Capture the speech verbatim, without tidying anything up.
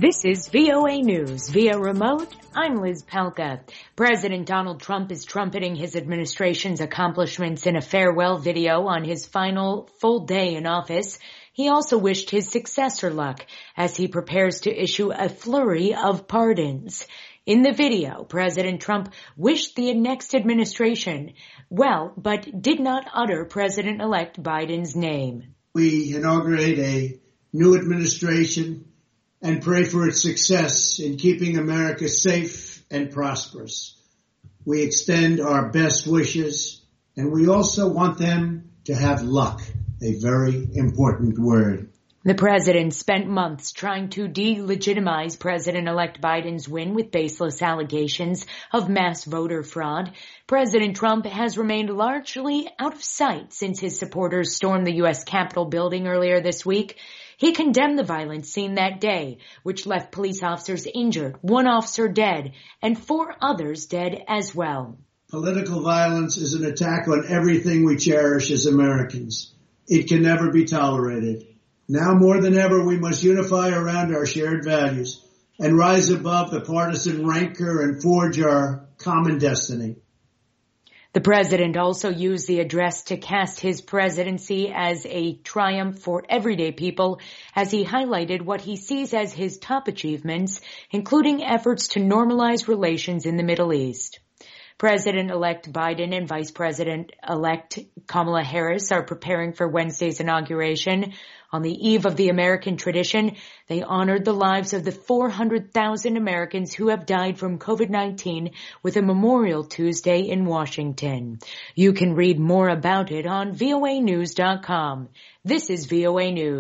This is V O A News via remote. I'm Liz Palka. President Donald Trump is trumpeting his administration's accomplishments in a farewell video on his final full day in office. He also wished his successor luck as he prepares to issue a flurry of pardons. In the video, President Trump wished the next administration well, but did not utter President-elect Biden's name. We inaugurate a new administration and pray for its success in keeping America safe and prosperous. We extend our best wishes, and we also want them to have luck, a very important word. The president spent months trying to delegitimize President-elect Biden's win with baseless allegations of mass voter fraud. President Trump has remained largely out of sight since his supporters stormed the U S Capitol building earlier this week. He condemned the violence seen that day, which left police officers injured, one officer dead, and four others dead as well. Political violence is an attack on everything we cherish as Americans. It can never be tolerated. Now more than ever, we must unify around our shared values and rise above the partisan rancor and forge our common destiny. The president also used the address to cast his presidency as a triumph for everyday people as he highlighted what he sees as his top achievements, including efforts to normalize relations in the Middle East. President-elect Biden and Vice President-elect Kamala Harris are preparing for Wednesday's inauguration. On the eve of the American tradition, they honored the lives of the four hundred thousand Americans who have died from COVID nineteen with a Memorial Tuesday in Washington. You can read more about it on V O A news dot com. This is V O A News.